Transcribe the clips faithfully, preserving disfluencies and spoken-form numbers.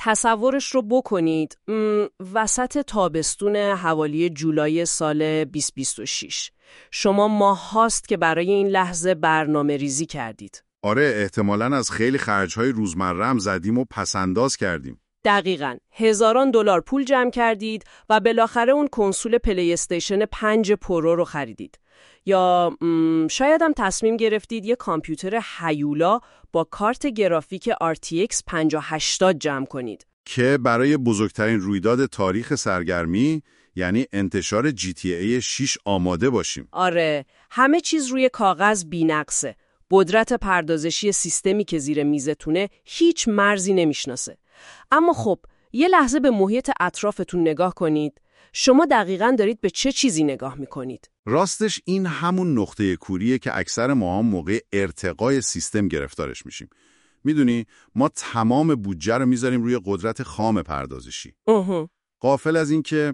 تصورش رو بکنید م، وسط تابستون حوالی جولای سال بیست بیست و شش. شما ماه هاست که برای این لحظه برنامه ریزی کردید. آره، احتمالاً از خیلی خرج‌های روزمره هم زدیم و پسنداز کردیم. دقیقاً. هزاران دلار پول جمع کردید و بالاخره اون کنسول پلی استیشن پنج پرو رو خریدید. یا شاید هم تصمیم گرفتید یه کامپیوتر هیولا با کارت گرافیک آر تی ایکس پنجاه هشتاد جمع کنید که برای بزرگترین رویداد تاریخ سرگرمی، یعنی انتشار جی تی ای شش آماده باشیم. آره، همه چیز روی کاغذ بی‌نقصه. قدرت پردازشی سیستمی که زیر میزتونه هیچ مرزی نمیشناسه. اما خب، یه لحظه به محیط اطرافتون نگاه کنید. شما دقیقاً دارید به چه چیزی نگاه میکنید؟ راستش این همون نقطه کوریه که اکثر ما هم موقع ارتقای سیستم گرفتارش میشیم. میدونی، ما تمام بودجه رو میذاریم روی قدرت خام پردازشی. اوه. غافل از این که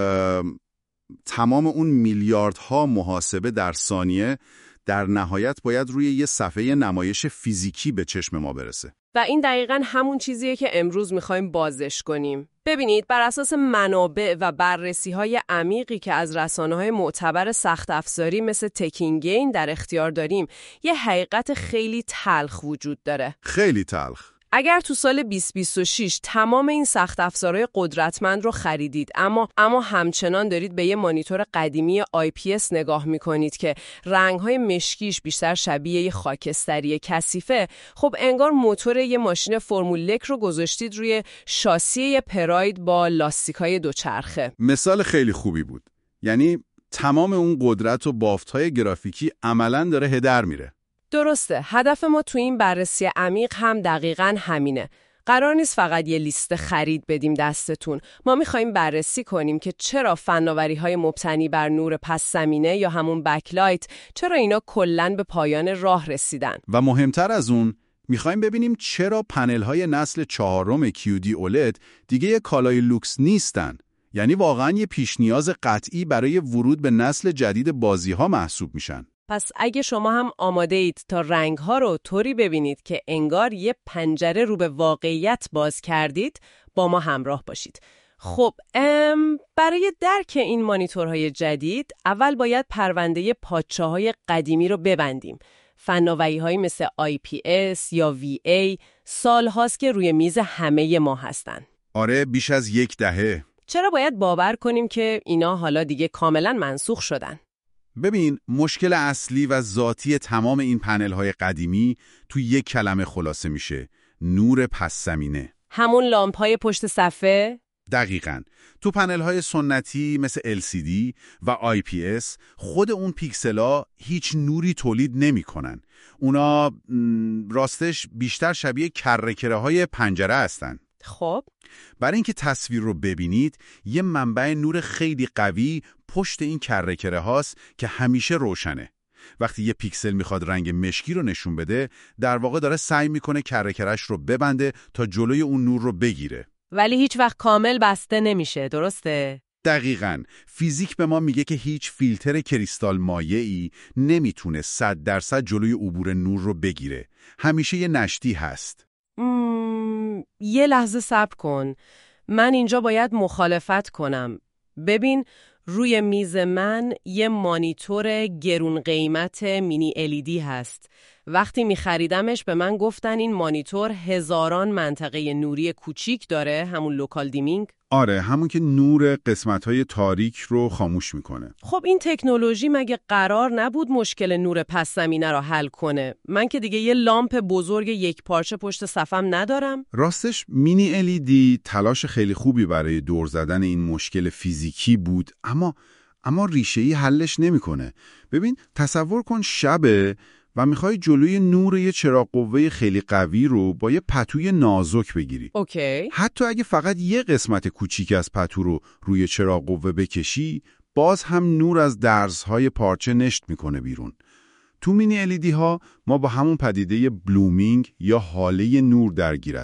تمام اون میلیاردها محاسبه در ثانیه در نهایت باید روی یه صفحه نمایش فیزیکی به چشم ما برسه. و این دقیقاً همون چیزیه که امروز میخوایم بازش کنیم. ببینید، بر اساس منابع و بررسی‌های عمیقی که از رسانه‌های معتبر سخت افزاری مثل تکینگین در اختیار داریم، یه حقیقت خیلی تلخ وجود داره. خیلی تلخ. اگر تو سال بیست بیست و شش تمام این سخت افزارهای قدرتمند رو خریدید اما اما همچنان دارید به یه مانیتور قدیمی آی پی اس نگاه میکنید که رنگ‌های مشکیش بیشتر شبیه یه خاکستری کثیفه، خب انگار موتور یه ماشین فرمول یک رو گذاشتید روی شاسی یه پراید با لاستیک‌های دوچرخه. مثال خیلی خوبی بود. یعنی تمام اون قدرت و بافت‌های گرافیکی عملاً داره هدر میره. درسته. هدف ما تو این بررسی عمیق هم دقیقاً همینه. قرار نیست فقط یه لیست خرید بدیم دستتون. ما می‌خوایم بررسی کنیم که چرا فناوری‌های مبتنی بر نور پس زمینه یا همون بکلایت، چرا اینا کلاً به پایان راه رسیدن. و مهمتر از اون، می‌خوایم ببینیم چرا پنل‌های نسل چهارم کیو دی اولید دیگه یه کالای لوکس نیستن. یعنی واقعاً یه پیش نیاز قطعی برای ورود به نسل جدید بازی‌ها محسوب میشن. پس اگه شما هم آماده اید تا رنگ‌ها رو طوری ببینید که انگار یه پنجره رو به واقعیت باز کردید، با ما همراه باشید. خب، ام برای درک این مانیتورهای جدید، اول باید پرونده پادشاه‌های قدیمی رو ببندیم. فناوری‌هایی مثل آی پی اس یا وی ای سال هاست که روی میز همه ما هستن. آره، بیش از یک دهه. چرا باید باور کنیم که اینا حالا دیگه کاملا منسوخ شدن؟ ببین، مشکل اصلی و ذاتی تمام این پنل‌های قدیمی تو یک کلمه خلاصه میشه: نور پس زمینه. همون لامپ‌های پشت صفحه؟ دقیقاً. تو پنل‌های سنتی مثل ال سی دی و آی پی اس خود اون پیکسلا هیچ نوری تولید نمی‌کنن. اونا راستش بیشتر شبیه کره‌کره‌های پنجره هستن. خب، برای اینکه تصویر رو ببینید، یه منبع نور خیلی قوی پشت این کره‌کره هاست که همیشه روشنه. وقتی یه پیکسل میخواد رنگ مشکی رو نشون بده، در واقع داره سعی میکنه کره‌کره‌اش رو ببنده تا جلوی اون نور رو بگیره. ولی هیچ وقت کامل بسته نمیشه، درسته؟ دقیقاً. فیزیک به ما میگه که هیچ فیلتر کریستال مایعی نمیتونه صد درصد جلوی عبور نور رو بگیره. همیشه یه نشتی هست. مم، یه لحظه صبر کن. من اینجا باید مخالفت کنم. ببین، روی میز من یه مانیتور گرون قیمت مینی الیدی هست. وقتی می خریدمش به من گفتن این مانیتور هزاران منطقه نوری کوچیک داره، همون لوکال دیمینگ. آره، همون که نور قسمت‌های تاریک رو خاموش میکنه. خب این تکنولوژی مگه قرار نبود مشکل نور پس زمینه رو حل کنه؟ من که دیگه یه لامپ بزرگ یک پارچه پشت صفم ندارم. راستش مینی الیدی تلاش خیلی خوبی برای دور زدن این مشکل فیزیکی بود، اما اما ریشه‌ای حلش نمیکنه. ببین، تصور کن شبه و میخوای جلوی نور یه چراغ قوه خیلی قوی رو با یه پتوی نازک بگیری. اوکی. حتی اگه فقط یه قسمت کوچیک از پتو رو روی چراغ قوه بکشی، باز هم نور از درزهای پارچه نشت میکنه بیرون. تو مینی الیدی ها ما با همون پدیده بلومینگ یا هاله نور درگیر هستیم.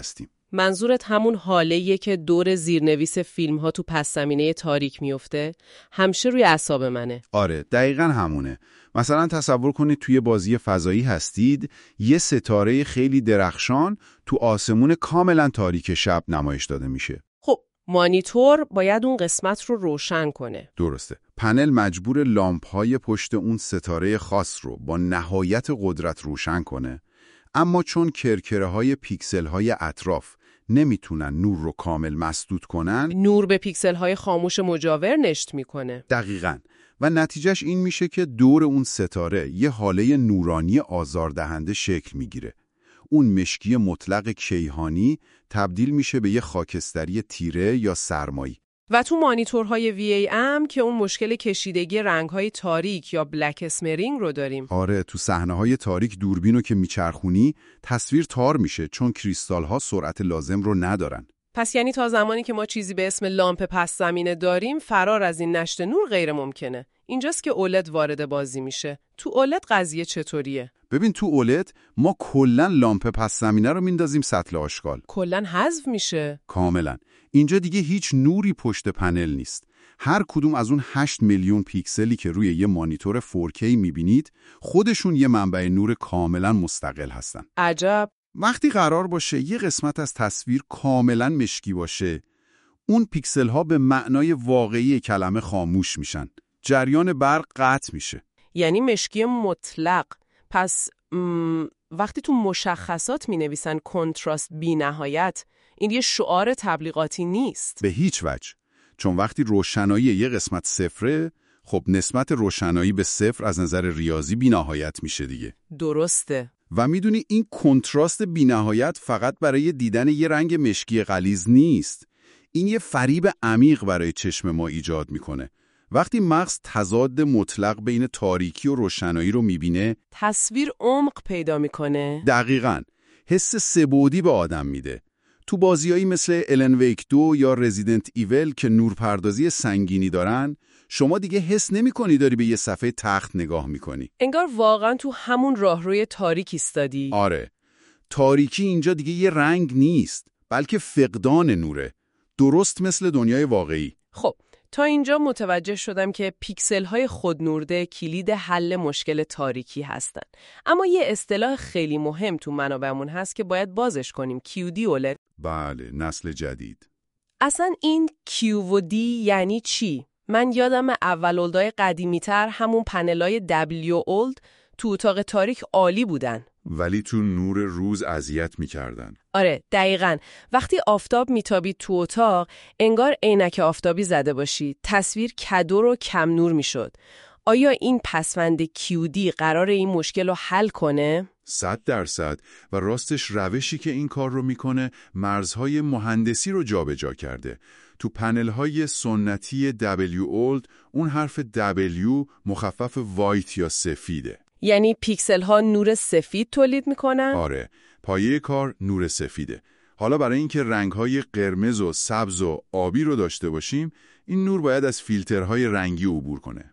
منظورت همون حاله‌ایه که دور زیرنویس فیلم‌ها تو پس زمینه تاریک میفته؟ همیشه روی اعصاب منه. آره، دقیقاً همونه. مثلا تصور کنید توی بازی فضایی هستید، یه ستاره خیلی درخشان تو آسمون کاملا تاریک شب نمایش داده میشه. خب مانیتور باید اون قسمت رو روشن کنه. درسته. پنل مجبور لامپ‌های پشت اون ستاره خاص رو با نهایت قدرت روشن کنه، اما چون کرکره‌های پیکسل‌های اطراف نمیتونن نور رو کامل مسدود کنن، نور به پیکسل‌های خاموش مجاور نشت میکنه. دقیقاً. و نتیجهش این میشه که دور اون ستاره یه حاله نورانی آزاردهنده شکل میگیره. اون مشکی مطلق کیهانی تبدیل میشه به یه خاکستری تیره یا سرمایی. و تو مانیتورهای وی ای ام که اون مشکل کشیدگی رنگ‌های تاریک یا بلک اسمرینگ رو داریم. آره، تو صحنه‌های تاریک دوربینو که میچرخونی تصویر تار میشه چون کریستال‌ها سرعت لازم رو ندارن. پس یعنی تا زمانی که ما چیزی به اسم لامپ پس زمینه داریم فرار از این نشت نور غیر ممکنه. اینجاست که اولد وارد بازی میشه. تو اولد قضیه چطوریه؟ ببین تو اولد ما کلاً لامپ پس زمینه رو میندازیم سطل آشغال. کلاً حذف میشه. کاملاً. اینجا دیگه هیچ نوری پشت پنل نیست. هر کدوم از اون هشت میلیون پیکسلی که روی یه مانیتور فور کی میبینید خودشون یه منبع نور کاملاً مستقل هستن. عجب. وقتی قرار باشه یه قسمت از تصویر کاملاً مشکی باشه، اون پیکسل ها به معنای واقعی کلمه خاموش میشن. جریان برق قطع میشه. یعنی مشکی مطلق. پس م... وقتی تو مشخصات می نویسن کنتراست بی نهایت، این یه شعار تبلیغاتی نیست. به هیچ وجه. چون وقتی روشنایی یه قسمت صفره، خب نسبت روشنایی به صفر از نظر ریاضی بی نهایت میشه دیگه. درسته. و میدونی این کنتراست بی نهایت فقط برای دیدن یه رنگ مشکی غلیظ نیست. این یه فریب عمیق برای چشم ما ایجاد میکنه. وقتی مغز تضاد مطلق بین تاریکی و روشنایی رو میبینه، تصویر عمق پیدا میکنه. دقیقاً. حس سه‌بعدی به آدم میده. تو بازیایی مثل الن ویک دو یا رزیدنت ایول که نورپردازی سنگینی دارن، شما دیگه حس نمی‌کنی داری به یه صفحه تخت نگاه می‌کنی. انگار واقعاً تو همون راهروی تاریک ایستادی. آره. تاریکی اینجا دیگه یه رنگ نیست، بلکه فقدان نوره. درست مثل دنیای واقعی. خب تا اینجا متوجه شدم که پیکسل‌های خودنورده کلید حل مشکل تاریکی هستن. اما یه اصطلاح خیلی مهم تو منابعمون هست که باید بازش کنیم. کیو دی اولد. بله، نسل جدید. اصلا این کیو و دی یعنی چی؟ من یادم اول اولدای قدیمی‌تر همون پنلای دبلیو اولد تو اتاق تاریک عالی بودن. ولی تو نور روز اذیت می‌کردن. آره، دقیقاً. وقتی آفتاب میتابید تو اتاق، انگار عینک آفتابی زده باشی. تصویر کدر و کم نور میشد. آیا این پسوند کیو دی قراره این مشکل رو حل کنه؟ صد درصد. و راستش روشی که این کار رو میکنه مرزهای مهندسی رو جابجا کرده. تو پنل‌های سنتی دبلیو اولد اون حرف دبلیو مخفف وایت یا سفیده. یعنی پیکسل ها نور سفید تولید میکنن؟ آره، پایه کار نور سفیده. حالا برای اینکه رنگ‌های قرمز و سبز و آبی رو داشته باشیم، این نور باید از فیلترهای رنگی عبور کنه.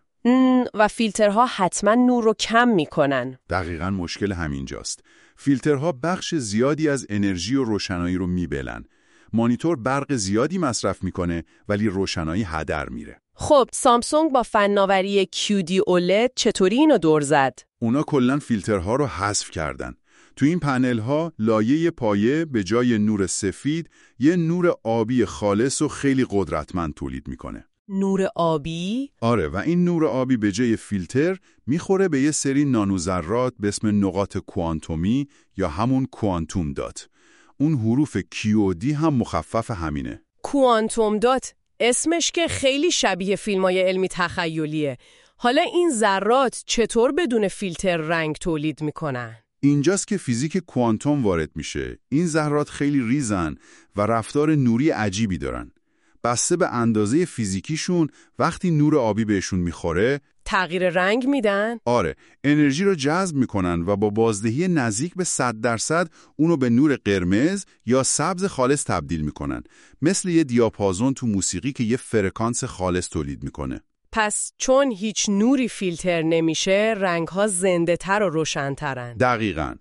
و فیلترها حتما نور رو کم میکنن. دقیقاً مشکل همینجاست. فیلترها بخش زیادی از انرژی و روشنایی رو میبلن. مانیتور برق زیادی مصرف میکنه ولی روشنایی هدر میره. خب سامسونگ با فناوری کیو دی اولد چطوری اینو دور زد؟ اونا کلاً فیلترها رو حذف کردن. تو این پنل‌ها لایه پایه به جای نور سفید یه نور آبی خالص و خیلی قدرتمند تولید میکنه. نور آبی؟ آره، و این نور آبی به جای فیلتر میخوره به یه سری نانوذرات به اسم نقاط کوانتومی یا همون کوانتوم دات. اون حروف کیو و دی هم مخفف همینه. کوانتوم دات اسمش که خیلی شبیه فیلمای علمی تخیلیه. حالا این ذرات چطور بدون فیلتر رنگ تولید میکنن؟ اینجاست که فیزیک کوانتوم وارد میشه. این ذرات خیلی ریزن و رفتار نوری عجیبی دارن. بسته به اندازه فیزیکیشون وقتی نور آبی بهشون میخوره تغییر رنگ میدن؟ آره، انرژی رو جذب میکنن و با بازدهی نزدیک به صد درصد اونو به نور قرمز یا سبز خالص تبدیل میکنن. مثل یه دیاپازون تو موسیقی که یه فرکانس خالص تولید میکنه. پس چون هیچ نوری فیلتر نمیشه، رنگ‌ها زنده تر و روشن‌ترن. دقیقاً.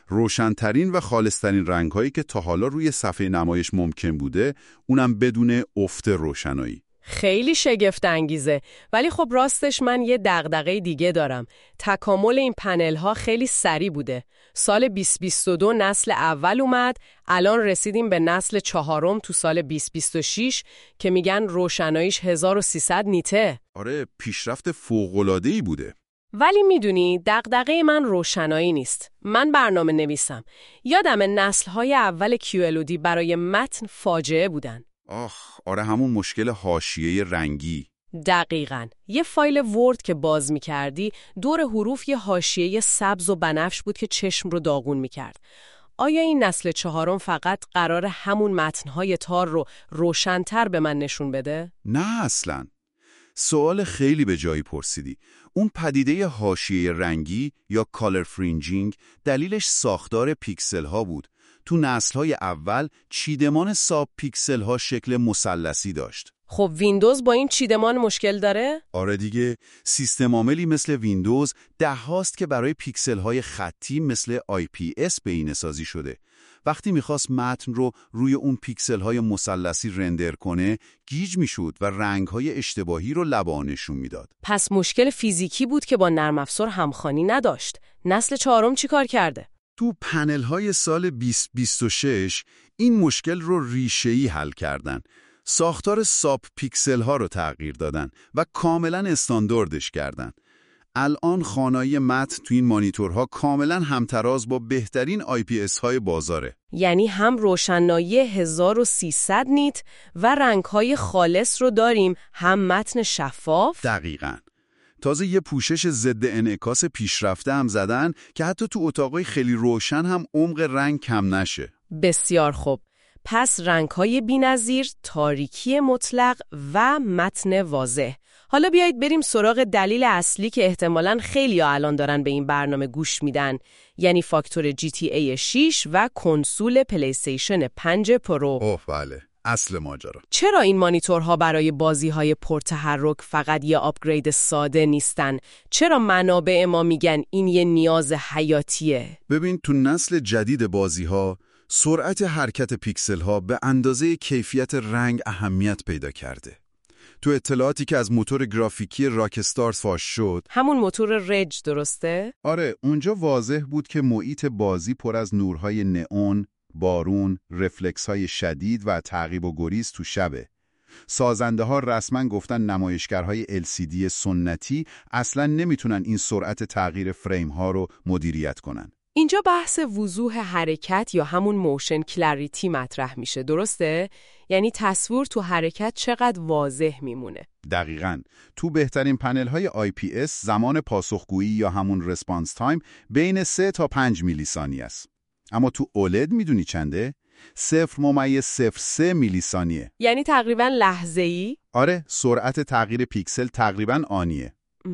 روشن‌ترین و خالص‌ترین رنگ‌هایی که تا حالا روی صفحه نمایش ممکن بوده، اونم بدون افت روشنایی. خیلی شگفت انگیزه. ولی خب راستش من یه دغدغه دیگه دارم. تکامل این پنل ها خیلی سریع بوده. سال بیست بیست و دو نسل اول اومد، الان رسیدیم به نسل چهارم تو سال بیست بیست و شش که میگن روشناییش هزار و سیصد نیته. آره، پیشرفت فوق‌العاده‌ای بوده. ولی میدونی دغدغه من روشنایی نیست. من برنامه نویسم. یادم نسل‌های اول کیو ال او دی برای متن فاجعه بودن. آخ، آره همون مشکل حاشیه رنگی. دقیقاً. یه فایل ورد که باز می‌کردی، دور حروف یه حاشیه سبز و بنفش بود که چشم رو داغون می‌کرد. آیا این نسل چهارم فقط قرار همون متن‌های تار رو روشن‌تر به من نشون بده؟ نه اصلاً. سوال خیلی به جایی پرسیدی. اون پدیده حاشیه رنگی یا کالر فرینجینگ دلیلش ساختار پیکسل ها بود. تو نسل‌های اول چیدمان ساب پیکسل ها شکل مثلثی داشت. خب ویندوز با این چیدمان مشکل داره؟ آره دیگه، سیستم عاملی مثل ویندوز ده هاست که برای پیکسل های خطی مثل آی پی اس بهینه‌سازی شده. وقتی میخواست متن رو روی اون پیکسل های مثلثی رندر کنه، گیج میشد و رنگ های اشتباهی رو لبا نشون میداد. پس مشکل فیزیکی بود که با نرم افزار همخوانی نداشت. نسل چهارم چی کار کرده؟ تو پنل های سال بیست بیست و شش این مشکل رو ریشه‌ای حل کردن. ساختار ساب پیکسل ها رو تغییر دادن و کاملا استانداردش کردن. الان خوانایی متن تو این مانیتورها کاملا همتراز با بهترین آی پی اس های بازاره. یعنی هم روشنایی هزار و سیصد نیت و رنگ‌های خالص رو داریم، هم متن شفاف؟ دقیقاً. تازه یه پوشش ضد انعکاس پیشرفته هم زدن که حتی تو اتاقای خیلی روشن هم عمق رنگ کم نشه. بسیار خوب. پس رنگ‌های بی‌نظیر، تاریکی مطلق و متن واضح. حالا بیایید بریم سراغ دلیل اصلی که احتمالاً خیلی‌ها الان دارن به این برنامه گوش میدن، یعنی فاکتور جی تی ای شش و کنسول پلی‌استیشن پنج پرو. اوه بله، اصل ماجرا. چرا این مانیتورها برای بازی‌های پرتحرک فقط یه آپگرید ساده نیستن؟ چرا منابع ما میگن این یه نیاز حیاتیه؟ ببین، تو نسل جدید بازی‌ها سرعت حرکت پیکسل ها به اندازه کیفیت رنگ اهمیت پیدا کرده. تو اطلاعاتی که از موتور گرافیکی راکستار فاش شد، همون موتور رج درسته؟ آره، اونجا واضح بود که محیط بازی پر از نورهای نئون، بارون، رفلکس های شدید و تعقیب و گریز تو شبه. سازنده ها رسما گفتن نمایشگرهای ال سی دی سنتی اصلاً نمیتونن این سرعت تغییر فریم ها رو مدیریت کنن. اینجا بحث وضوح حرکت یا همون موشن کلاریتی مطرح میشه، درسته؟ یعنی تصویر تو حرکت چقدر واضح میمونه. دقیقاً. تو بهترین پنل های آی پی اس زمان پاسخگویی یا همون رسپانس تایم بین سه تا پنج میلی ثانیه است. اما تو اولد میدونی چنده؟ صفر ممیز صفر سه میلی ثانیه. یعنی تقریباً لحظه‌ای؟ آره، سرعت تغییر پیکسل تقریباً آنیه.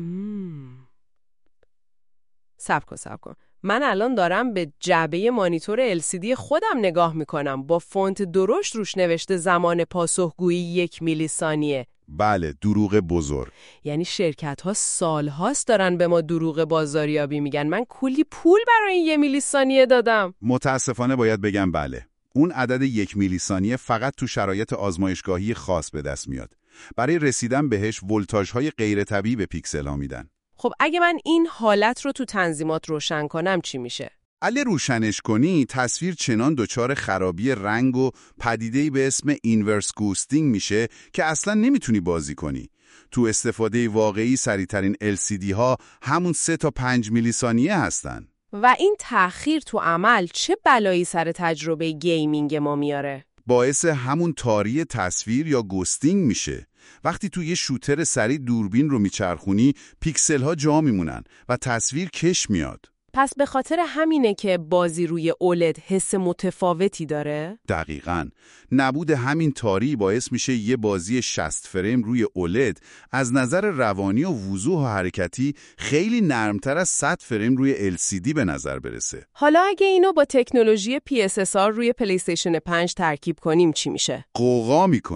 صبر کن صبر کن. من الان دارم به جعبه مانیتور ال سی دی خودم نگاه میکنم، با فونت درشت روش نوشته زمان پاسخگویی یک میلی ثانیه. بله، دروغ بزرگ. یعنی شرکت ها سال هاست دارن به ما دروغ بازاریابی میگن. من کلی پول برای این یه میلی ثانیه دادم. متاسفانه باید بگم بله. اون عدد یک میلی ثانیه فقط تو شرایط آزمایشگاهی خاص به دست میاد. برای رسیدن بهش ولتاژهای غیر طبیعی به پیکسل ها میدن. خب اگه من این حالت رو تو تنظیمات روشن کنم چی میشه؟ اگه روشنش کنی، تصویر چنان دچار خرابی رنگ و پدیده‌ای به اسم اینورس گوستینگ میشه که اصلا نمیتونی بازی کنی. تو استفاده واقعی سریع‌ترین ال سی دی ها همون سه تا پنج میلی ثانیه هستن. و این تأخیر تو عمل چه بلایی سر تجربه گیمینگ ما میاره؟ باعث همون تاری تصویر یا گوستینگ میشه. وقتی تو یه شوتر سریع دوربین رو میچرخونی، پیکسل ها جا میمونن و تصویر کش میاد. پس به خاطر همینه که بازی روی اولد حس متفاوتی داره؟ دقیقاً. نبود همین تاری باعث میشه یه بازی شصت فریم روی اولد از نظر روانی و وضوح و حرکتی خیلی نرمتر از صد فریم روی ال سی دی به نظر برسه. حالا اگه اینو با تکنولوژی پی اس اس آر روی پلی‌استیشن پنج ترکیب کنیم چی میشه؟ قوقا میکنه.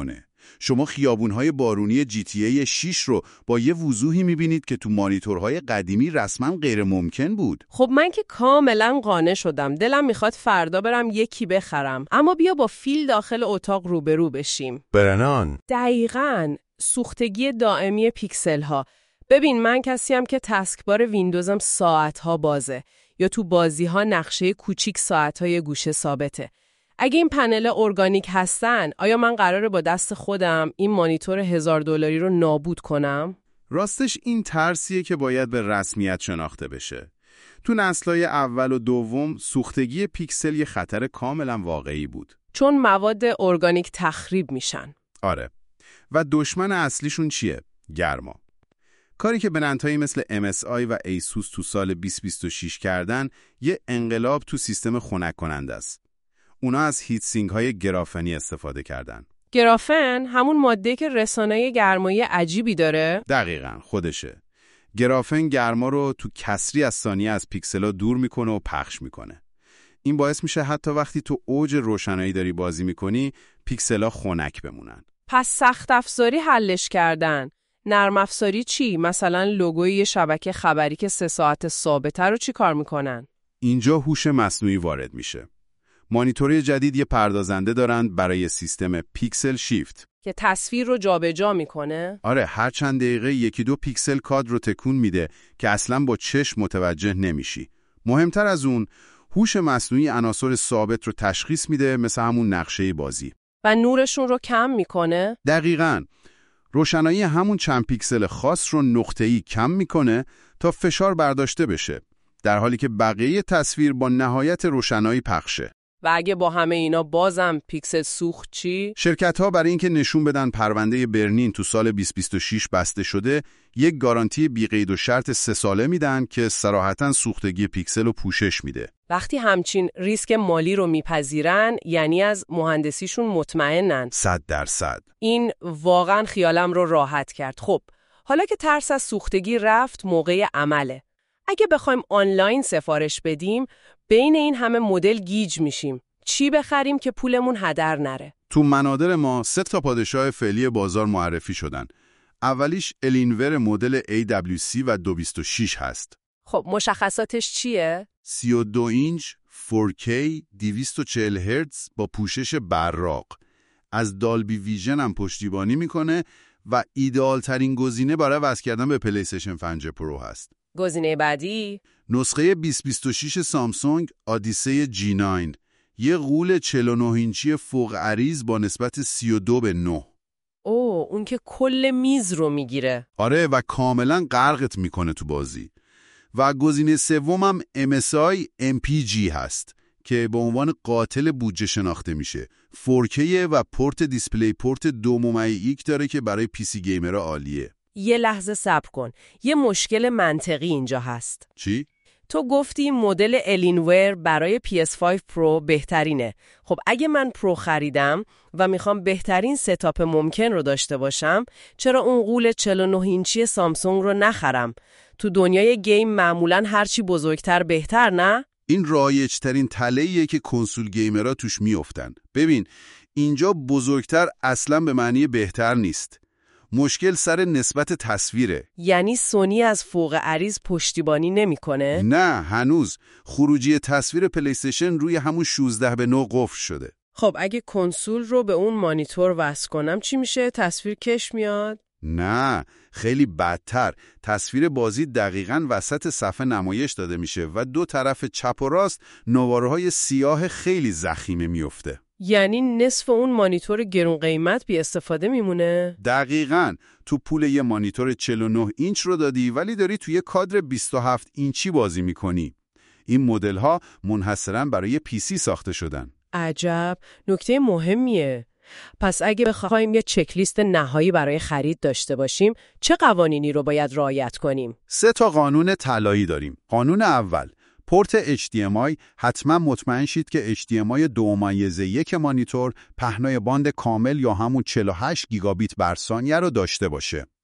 شما خیابون‌های بارونی جی تی ای شش رو با یه وضوحی می‌بینید که تو مانیتورهای قدیمی رسما غیر ممکن بود. خب من که کاملا قانع شدم. دلم میخواد فردا برم یکی بخرم. اما بیا با فیل داخل اتاق روبرو بشیم. برنان. دقیقاً. سوختگی دائمی پیکسل ها. ببین من کسیم که تسکبار ویندوزم ساعتها بازه یا تو بازی ها نقشه کوچیک ساعتهای گوشه ثابته. اگه این پنل ارگانیک هستن، آیا من قراره با دست خودم این مانیتور هزار دلاری رو نابود کنم؟ راستش این ترسیه که باید به رسمیت شناخته بشه. تو نسل‌های اول و دوم سوختگی پیکسل یه خطر کاملا واقعی بود. چون مواد ارگانیک تخریب میشن. آره. و دشمن اصلیشون چیه؟ گرما. کاری که برندهایی مثل ام اس آی و ایسوس تو سال بیست بیست و شش کردن یه انقلاب تو سیستم خنک کننده است. اونا از هیت سینک های گرافنی استفاده کردن. گرافن همون ماده که رسانه گرمایی عجیبی داره؟ دقیقاً خودشه. گرافن گرما رو تو کسری از ثانیه از پیکسلا دور میکنه و پخش میکنه. این باعث میشه حتی وقتی تو اوج روشنایی داری بازی میکنی پیکسلا خنک بمونن. پس سخت افزاری حلش کردن. نرم افزاری چی؟ مثلا لوگوی یه شبکه خبری که سه ساعت ثابته رو چی کار میکنن؟ اینجا هوش مصنوعی وارد میشه. مانیتورهای جدید یه پردازنده دارن برای سیستم پیکسل شیفت که تصویر رو جابجا میکنه. آره، هر چند دقیقه یکی دو پیکسل کادر رو تکون میده که اصلاً با چشم متوجه نمیشی. مهمتر از اون، هوش مصنوعی عناصر ثابت رو تشخیص میده، مثل همون نقشه بازی. و نورشون رو کم میکنه؟ دقیقاً. روشنایی همون چند پیکسل خاص رو نقطه‌ای کم میکنه تا فشار برداشته بشه، در حالی که بقیه تصویر با نهایت روشنایی پخشه. و اگه با همه اینا بازم پیکسل سوخت چی؟ شرکت‌ها برای اینکه نشون بدن پرونده برلین تو سال بیست بیست و شش بسته شده، یک گارانتی بی‌قید و شرط سه ساله میدن که صراحتاً سوختگی پیکسل رو پوشش میده. وقتی همچین ریسک مالی رو میپذیرن، یعنی از مهندسیشون مطمئنن. صد درصد. این واقعاً خیالم رو راحت کرد. خب، حالا که ترس از سوختگی رفت، موقع عمله. اگه بخوایم آنلاین سفارش بدیم، بین این همه مدل گیج میشیم. چی بخریم که پولمون هدر نره؟ تو منادر ما سه تا پادشاه فعلی بازار معرفی شدن. اولیش الینور مدل ای دبلیو سی و دویست و بیست و شش هست. خب مشخصاتش چیه؟ سی و دو اینچ فور کی دویست و چهل هرتز با پوشش براق. از دالبی ویژن هم پشتیبانی میکنه و ایدئال ترین گزینه برای وصل کردن به پلی استیشن پنج پرو هست. گزینه بعدی نسخه بیست بیست و شش سامسونگ آدیسه جی نه، یه غول چهل و نه اینچی فوق عریض با نسبت سی و دو به نه. اوه، اون که کل میز رو میگیره. آره، و کاملا غرقت میکنه تو بازی. و گزینه سومم ام اس آی ام پی جی هست که به عنوان قاتل بودجه شناخته میشه. فور کی و پورت دیسپلی پورت دو ممیز داره که برای پی سی گیمرها عالیه. یه لحظه صبر کن. یه مشکل منطقی اینجا هست. چی؟ تو گفتی مدل الینور برای پی اس پنج پرو بهترینه. خب اگه من پرو خریدم و میخوام بهترین ستاپ ممکن رو داشته باشم، چرا اون غول چهل و نه اینچی سامسونگ رو نخرم؟ تو دنیای گیم معمولاً هرچی بزرگتر بهتر، نه؟ این رایج‌ترین تله‌ایه که کنسول گیمرها توش میافتن. ببین، اینجا بزرگتر اصلاً به معنی بهتر نیست. مشکل سر نسبت تصویره. یعنی سونی از فوق عریض پشتیبانی نمیکنه؟ نه، هنوز خروجی تصویر پلی استیشن روی همون شانزده به نه قفل شده. خب اگه کنسول رو به اون مانیتور وصل کنم چی میشه؟ تصویر کش میاد؟ نه، خیلی بدتر. تصویر بازی دقیقاً وسط صفحه نمایش داده میشه و دو طرف چپ و راست نواره‌های سیاه خیلی ضخیمه میفته. یعنی نصف اون مانیتور گرون قیمت بی استفاده میمونه؟ دقیقاً. تو پول یه مانیتور چهل و نه اینچ رو دادی ولی داری توی کادر بیست و هفت اینچی بازی میکنی. این مدل ها منحصراً برای پی سی ساخته شدن. عجب، نکته مهمیه. پس اگه بخوایم یه چکلیست نهایی برای خرید داشته باشیم، چه قوانینی رو باید رعایت کنیم؟ سه تا قانون طلایی داریم. قانون اول، پورت اچ دی ام آی حتما مطمئن شید که اچ دی ام آی دو ممیز یک مانیتور پهنای باند کامل یا همون چهل و هشت گیگابیت بر ثانیه رو داشته باشه.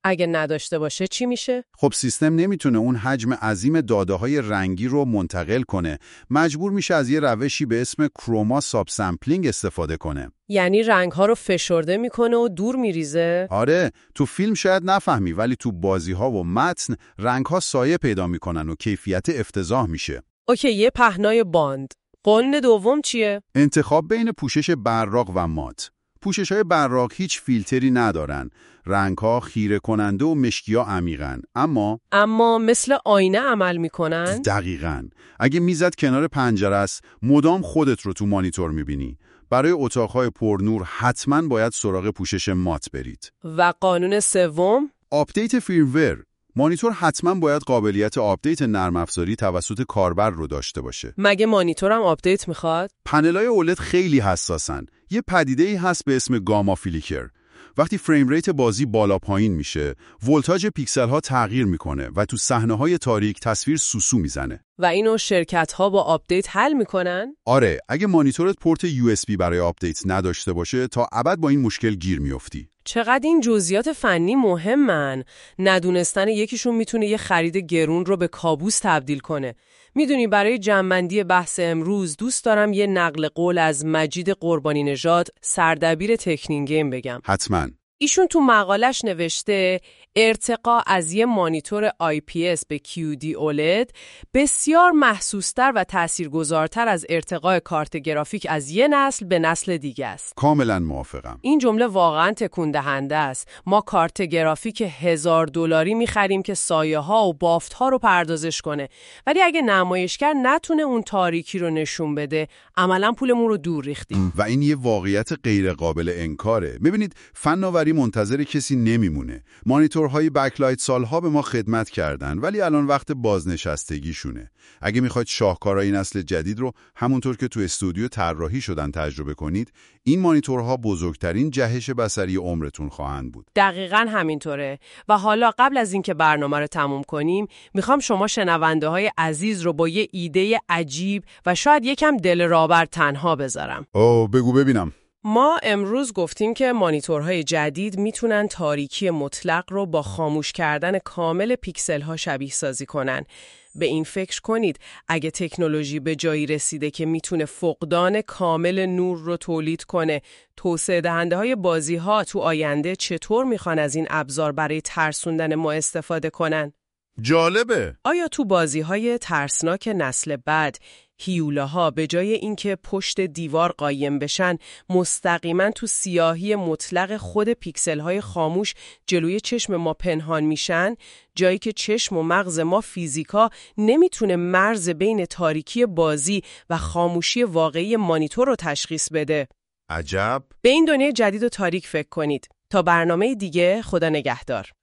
اگه نداشته باشه چی میشه؟ خب سیستم نمیتونه اون حجم عظیم داده‌های رنگی رو منتقل کنه. مجبور میشه از یه روشی به اسم کروما ساب سامپلینگ استفاده کنه. یعنی رنگ‌ها رو فشرده میکنه و دور میریزه؟ آره، تو فیلم شاید نفهمی ولی تو بازی‌ها و متن رنگ‌ها سایه پیدا میکنن و کیفیت افتضاح میشه. اوکی، یه پهنای باند. قانون دوم چیه؟ انتخاب بین پوشش براق و مات. پوشش‌های براق هیچ فیلتری ندارن. رنگ‌ها خیره کننده و مشکی‌ها عمیقن. اما اما مثل آینه عمل میکنن؟ دقیقاً. اگه میزت کنار پنجره است، مدام خودت رو تو مانیتور میبینی. برای اتاق‌های پرنور حتماً باید سراغ پوشش مات برید. و قانون سوم؟ آپدیت فیرمور. مانیتور حتماً باید قابلیت آپدیت نرم افزاری توسط کاربر رو داشته باشه. مگه مانیتورم آپدیت میخواد؟ پنل‌های اولد خیلی حساسن. یه پدیده‌ای هست به اسم گاما فلیکر. وقتی فریم ریت بازی بالا پایین میشه، ولتاژ پیکسل‌ها تغییر میکنه و تو صحنه‌های تاریک تصویر سوسو میزنه. و اینو شرکت‌ها با آپدیت حل میکنن؟ آره، اگه مانیتورت پورت یو اس بی برای آپدیت نداشته باشه، تا ابد با این مشکل گیر میافتی. چقدر این جزئیات فنی مهمن. ندونستن یکیشون میتونه یه خرید گرون رو به کابوس تبدیل کنه. میدونی برای جمع‌بندی بحث امروز دوست دارم یه نقل قول از مجید قربانی نژاد، سردبیر تکنینگیم بگم. حتماً. ایشون تو مقالش نوشته ارتقا از یه مانیتور آی پی اس به کیو دی اولد بسیار محسوس‌تر و تاثیرگذارتر از ارتقای کارت گرافیک از یه نسل به نسل دیگه است. کاملا موافقم. این جمله واقعا تکون دهنده است. ما کارت گرافیک هزار دلاری می‌خریم که سایه‌ها و بافت‌ها رو پردازش کنه، ولی اگه نمایشگر نتونه اون تاریکی رو نشون بده، عملاً پولمون رو دور ریختیم. و این یه واقعیت غیر قابل انکاره. ببینید، فناوری منتظر کسی نمیمونه. مانیتورهای بکلایت سالها به ما خدمت کردن، ولی الان وقت بازنشستگیشونه. اگه میخواید شاهکارهای نسل جدید رو همونطور که تو استودیو طراحی شدن تجربه کنید، این مانیتورها بزرگترین جهش بصری عمرتون خواهند بود. دقیقاً همینطوره. و حالا قبل از اینکه برنامه رو تموم کنیم، میخوام شما شنونده های عزیز رو با یه ایده عجیب و شاید یکم دلربا تنها بذارم. اوه، بگو ببینم. ما امروز گفتیم که مانیتورهای جدید میتونن تاریکی مطلق رو با خاموش کردن کامل پیکسل ها شبیه سازی کنن. به این فکر کنید اگه تکنولوژی به جایی رسیده که میتونه فقدان کامل نور رو تولید کنه، توسعه دهنده های بازی ها تو آینده چطور میخوان از این ابزار برای ترسوندن ما استفاده کنن؟ جالبه. آیا تو بازی های ترسناک نسل بعد هیولاها به جای اینکه پشت دیوار قایم بشن، مستقیما تو سیاهی مطلق خود پیکسل های خاموش جلوی چشم ما پنهان میشن، جایی که چشم و مغز ما فیزیکا نمیتونه مرز بین تاریکی بازی و خاموشی واقعی مانیتور رو تشخیص بده؟ عجب. به این دنیای جدید و تاریک فکر کنید. تا برنامه دیگه، خدا نگهدار.